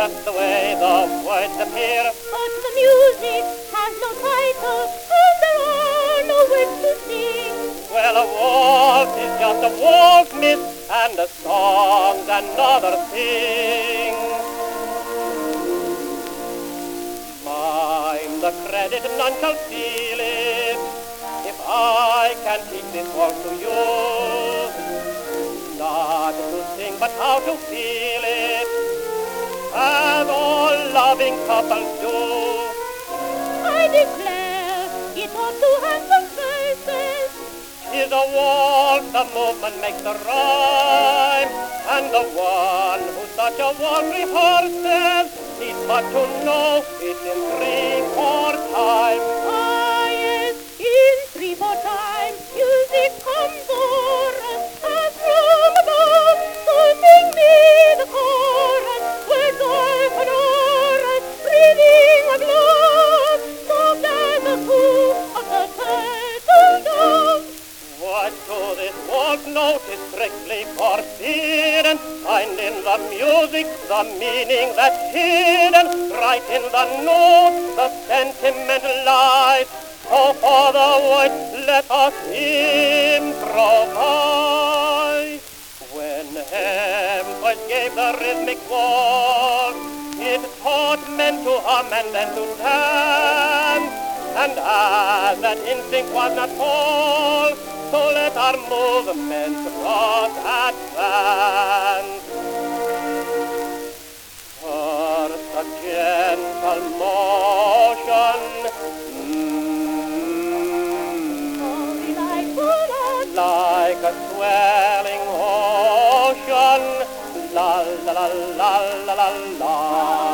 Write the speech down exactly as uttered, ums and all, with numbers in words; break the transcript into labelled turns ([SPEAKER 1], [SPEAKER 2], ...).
[SPEAKER 1] just the way the words appear.
[SPEAKER 2] But the music has no title, and there are no words to sing.
[SPEAKER 1] Well, a waltz is just a waltz, miss, and a song's another thing. Mine the credit, none shall steal it, if I can teach this waltz to you. Not to sing, but how to feel it, as all loving couples do.
[SPEAKER 2] I declare it ought to have some faces.
[SPEAKER 1] 'Tis a waltz, the movement makes the rhyme, and the one who such a waltz rehearses needs but to know it in three-four time.
[SPEAKER 2] Ah, yes, in three-four time, music comes o'er us as from above. So sing me the chorus, where joy canorous, breathing of love, soft as the coo of the turtle dove.
[SPEAKER 1] What to this waltz note is strictly forbidden. Find in the music the meaning that's hidden. Right in the note the sentiment lies. So for the words let us improvise. When Hempers gave the rhythmic waltz, it taught men to hum and then to dance. And as that instinct was not false, so let our movements cross advance. First a gentle motion,
[SPEAKER 2] Only like bullets,
[SPEAKER 1] like a swelling ocean, la la la la la la la.